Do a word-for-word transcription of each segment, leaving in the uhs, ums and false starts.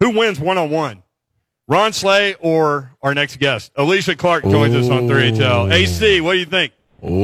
Who wins one-on-one? Ron Slay or our next guest? Alicia Clark joins Ooh. us on three H L. A C, what do you think?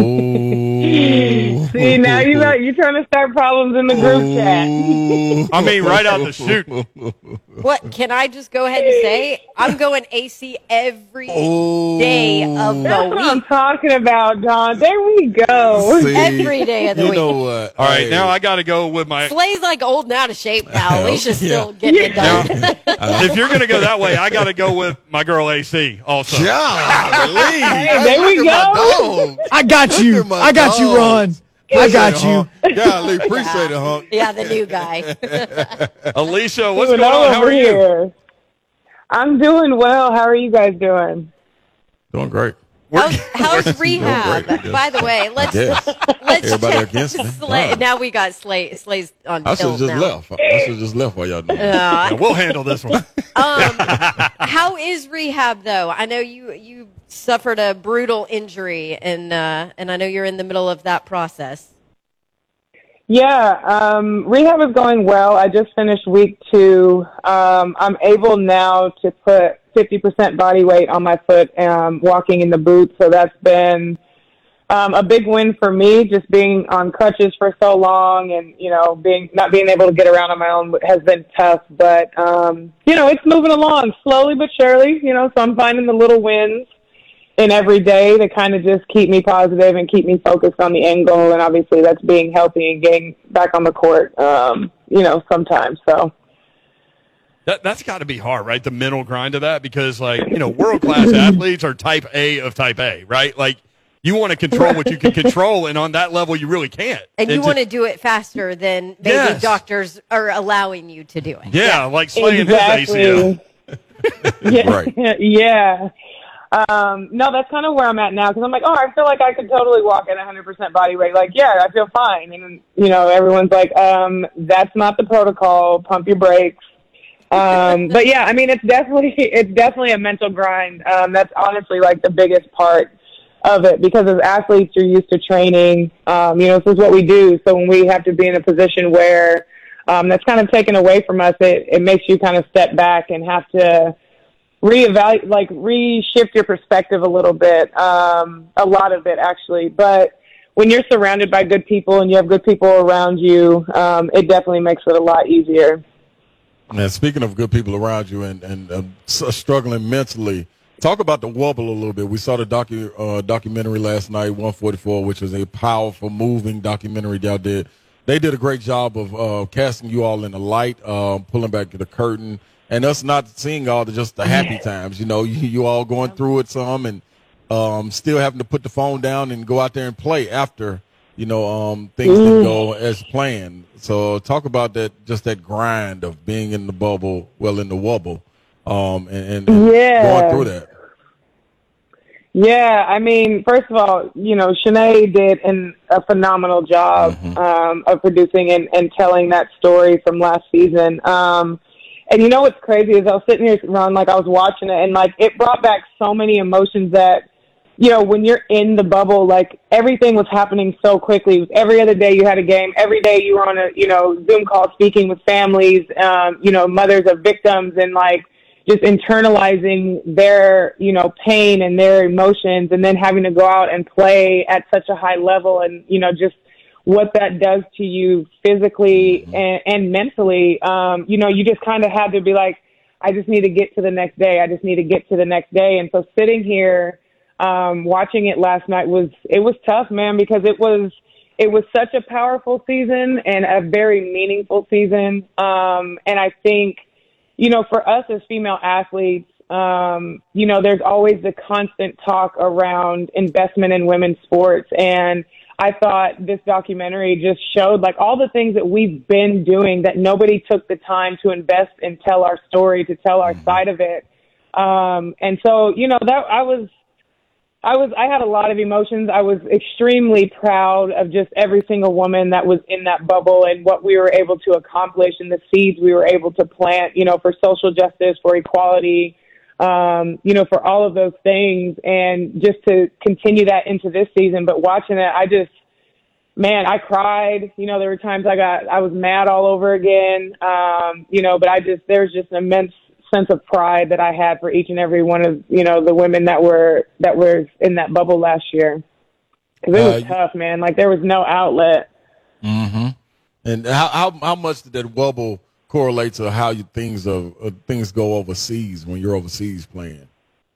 Ooh. See, now you got, you're trying to start problems in the group chat. I mean, right out the chute. What, can I just go ahead and say? I'm going A C every Ooh. day of the That's week. What I'm talking about, Don. There we go. See, every day of the you week. Know what? All right, hey. now I got to go with my... Slay's like old and out of shape now. Alicia's yeah. still getting yeah. it done. Now, if you're going to go that way, I got to go with my girl A C also. Yeah, hey, there we go. I got you. I got you, Ron. I got you. Yeah, Lee, appreciate it, Hunk. Yeah, the new guy. Alicia, what's going on? How are you? I'm doing well. How are you guys doing? Doing great. How's, how's rehab? By the way, let's let's everybody against me. Slay. Now we got Slay. Slay's on. I should have just now. left. I should have just left while y'all doing. Uh, yeah, we'll handle this one. Um, how is rehab though? I know you you suffered a brutal injury, and uh, and I know you're in the middle of that process. Yeah, um, rehab is going well. I just finished week two. Um, I'm able now to put fifty percent body weight on my foot, um, walking in the boots. So that's been um, a big win for me, just being on crutches for so long and, you know, being not being able to get around on my own has been tough. But, um, you know, it's moving along slowly but surely, you know, so I'm finding the little wins in every day to kind of just keep me positive and keep me focused on the end goal. And obviously that's being healthy and getting back on the court, um, you know, sometimes. So. That, that's got to be hard, right? The mental grind of that, because, like, you know, world-class athletes are type A of type A, right? Like, you want to control what you can control, and on that level, you really can't. And you want to do it faster than maybe yes. doctors are allowing you to do it. Yeah, yeah. like slaying exactly. his A C L. yeah, right. yeah. Um, no, that's kind of where I'm at now, because I'm like, oh, I feel like I could totally walk at one hundred percent body weight. Like, yeah, I feel fine. And, you know, everyone's like, um, that's not the protocol. Pump your brakes. um, but yeah, I mean, it's definitely, it's definitely a mental grind. Um, that's honestly like the biggest part of it, because as athletes, you're used to training. Um, you know, this is what we do. So when we have to be in a position where, um, that's kind of taken away from us, it, it makes you kind of step back and have to reevaluate, like reshift your perspective a little bit. Um, a lot of it actually, but when you're surrounded by good people and you have good people around you, um, it definitely makes it a lot easier. And speaking of good people around you and, and uh, struggling mentally, talk about the wobble a little bit. We saw the docu, uh, documentary last night, one forty-four, which was a powerful, moving documentary y'all did. They did a great job of uh, casting you all in the light, uh, pulling back the curtain, and us not seeing all the just the happy times. You know, you, you all going through it some and um, still having to put the phone down and go out there and play after, you know, um, things didn't go as planned. So talk about that, just that grind of being in the bubble, well, in the wobble, um, and, and yeah. going through that. Yeah, I mean, first of all, you know, Shanae did an, a phenomenal job mm-hmm. um, of producing and, and telling that story from last season. Um, and you know what's crazy is I was sitting here, Ron, like I was watching it, and like it brought back so many emotions that, you know, when you're in the bubble, like everything was happening so quickly. Every other day you had a game. Every day you were on a, you know, Zoom call speaking with families, um, you know, mothers of victims, and like just internalizing their, you know, pain and their emotions, and then having to go out and play at such a high level, and, you know, just what that does to you physically mm-hmm. and, and mentally. Um, you know, you just kind of had to be like, I just need to get to the next day. I just need to get to the next day. And so sitting here, Um, watching it last night was, it was tough, man, because it was, it was such a powerful season and a very meaningful season. Um, and I think, you know, for us as female athletes, um, you know, there's always the constant talk around investment in women's sports. And I thought this documentary just showed like all the things that we've been doing that nobody took the time to invest and tell our story, to tell our side of it. Um, and so, you know, that I was, I was, I had a lot of emotions. I was extremely proud of just every single woman that was in that bubble and what we were able to accomplish and the seeds we were able to plant, you know, for social justice, for equality, um, you know, for all of those things. And just to continue that into this season, but watching it, I just, man, I cried. You know, there were times I got, I was mad all over again. Um, you know, but I just, there's just an immense sense of pride that I had for each and every one of, you know, the women that were, that were in that bubble last year. Cause it was uh, tough, man. Like there was no outlet. Mm-hmm. And how, how, how much did that bubble correlate to how you things, uh, uh, things go overseas when you're overseas playing?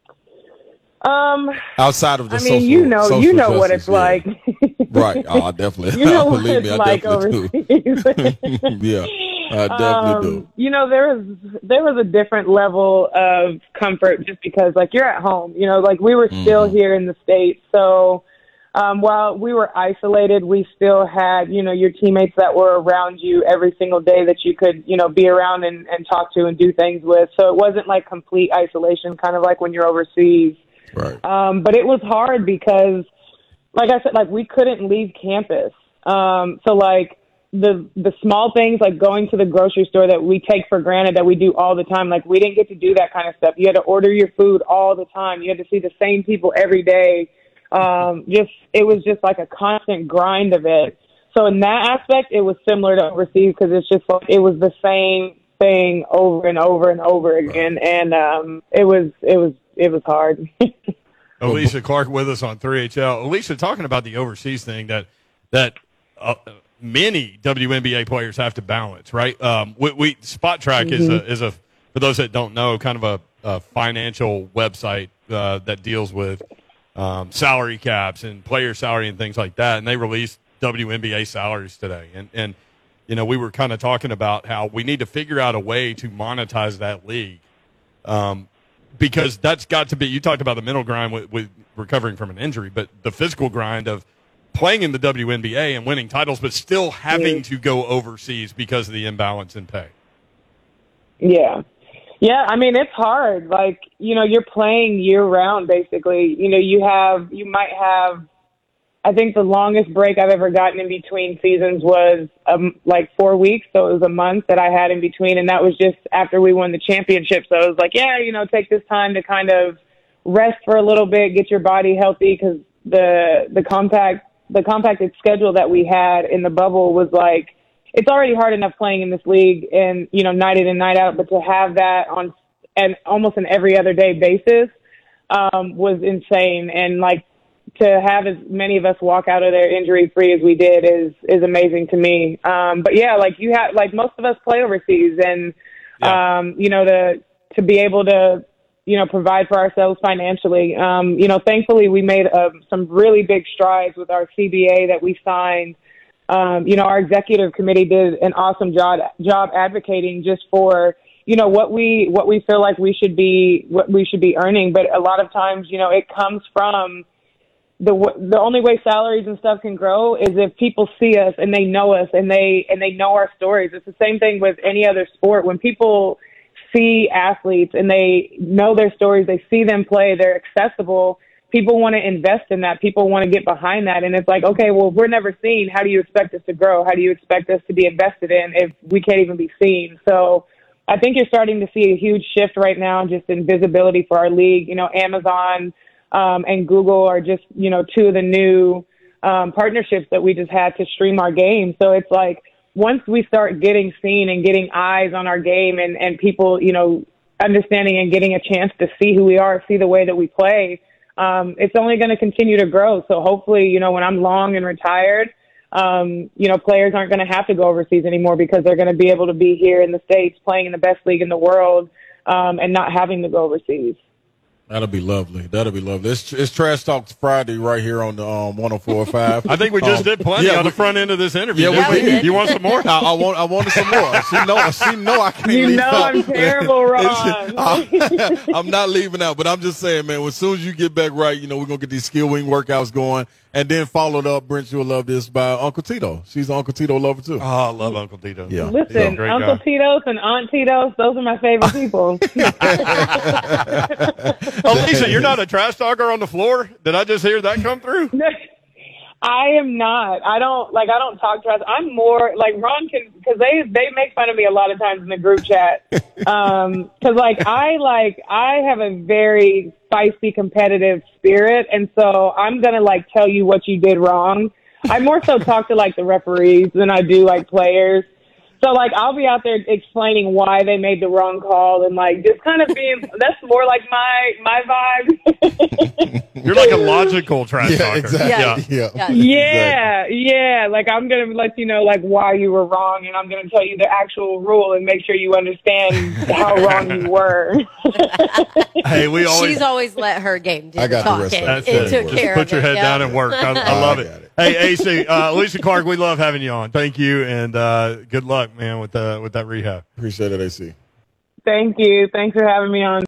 Um, outside of the I mean, social, you know, you know justice, what it's yeah. like. Right. Oh, I definitely. You know what believe it's me, I like definitely overseas. do. Yeah, I definitely um, do. You know, there was there was a different level of comfort just because, like, you're at home. You know, like we were still mm-hmm. here in the States, so um, while we were isolated, we still had, you know, your teammates that were around you every single day that you could, you know, be around and, and talk to and do things with. So it wasn't like complete isolation, kind of like when you're overseas. Right. Um, but it was hard because, like I said, like we couldn't leave campus. Um, so like the the small things like going to the grocery store that we take for granted that we do all the time, like we didn't get to do that kind of stuff. You had to order your food all the time. You had to see the same people every day. Um, just it was just like a constant grind of it. So in that aspect, it was similar to overseas because it's just like it was the same thing over and over and over again, right. and um, it was it was. It was hard. Alicia Clark with us on three H L. Alicia, talking about the overseas thing that that uh, many W N B A players have to balance, right? Um, we, we Spot Track mm-hmm. is a is a for those that don't know, kind of a, a financial website uh, that deals with um, salary caps and player salary and things like that. And they released W N B A salaries today, and and you know we were kind of talking about how we need to figure out a way to monetize that league. Um, Because that's got to be, you talked about the mental grind with, with recovering from an injury, but the physical grind of playing in the W N B A and winning titles, but still having yeah. to go overseas because of the imbalance in pay. Yeah. Yeah, I mean, it's hard. Like, you know, you're playing year round, basically. You know, you have, you might have, I think the longest break I've ever gotten in between seasons was um, like four weeks. So it was a month that I had in between. And that was just after we won the championship. So I was like, yeah, you know, take this time to kind of rest for a little bit, get your body healthy. Cause the, the compact, the compacted schedule that we had in the bubble was like, it's already hard enough playing in this league and, you know, night in and night out, but to have that on and almost an every other day basis, um, was insane. And like, to have as many of us walk out of there injury free as we did is, is amazing to me. Um, but yeah, like you have, like most of us play overseas and, yeah. um, you know, to, to be able to, you know, provide for ourselves financially. Um, you know, thankfully we made uh, some really big strides with our C B A that we signed. Um, you know, our executive committee did an awesome job, job advocating just for, you know, what we, what we feel like we should be, what we should be earning. But a lot of times, you know, it comes from, The the only way salaries and stuff can grow is if people see us and they know us and they and they know our stories. It's the same thing with any other sport. When people see athletes and they know their stories, they see them play, they're accessible, people want to invest in that. People want to get behind that. And it's like, okay, well, if we're never seen, how do you expect us to grow? How do you expect us to be invested in if we can't even be seen? So I think you're starting to see a huge shift right now just in visibility for our league. You know, Amazon Um, and Google are just, you know, two of the new um, partnerships that we just had to stream our game. So it's like once we start getting seen and getting eyes on our game and, and people, you know, understanding and getting a chance to see who we are, see the way that we play, um, it's only going to continue to grow. So hopefully, you know, when I'm long and retired, um, you know, players aren't going to have to go overseas anymore because they're going to be able to be here in the States playing in the best league in the world um, and not having to go overseas. That'll be lovely. That'll be lovely. It's, it's Trash Talk Friday right here on the um, one oh four point five. I think we just um, did plenty yeah, on we, the front end of this interview. Yeah, we, we did. You want some more? I, I want. I wanted some more. She know. She know I can't. You leave know out. I'm terrible, Ron. I'm, I'm not leaving out, but I'm just saying, man. As soon as you get back right, you know we're gonna get these skill wing workouts going, and then followed up. Brent, you'll love this by Uncle Tito. She's an Uncle Tito lover too. Oh, I love Uncle Tito. Yeah. Listen, yeah, Uncle guy. Tito's and Aunt Tito's, those are my favorite people. Alicia, you're not a trash talker on the floor? Did I just hear that come through? I am not. I don't like. I don't talk trash. I'm more like Ron can because they they make fun of me a lot of times in the group chat. Um, because like I like I have a very feisty, competitive spirit, and so I'm gonna like tell you what you did wrong. I more so talk to like the referees than I do like players. So like I'll be out there explaining why they made the wrong call and like just kind of being that's more like my my vibe. You're like a logical trash Yeah, talker. exactly. Yeah. Yeah. Yeah. Yeah, yeah. Like I'm gonna let you know like why you were wrong, and I'm gonna tell you the actual rule and make sure you understand how wrong you were. Hey, we always. She's always let her game do I the got the rest talking. of it. That's It it. took Just care put of your it, head yeah. down and work. I, I I love got it. it. Hey, A C, uh, Alicia Clark, we love having you on. Thank you, and uh, good luck, man, with the with that rehab. Appreciate it, A C. Thank you. Thanks for having me on.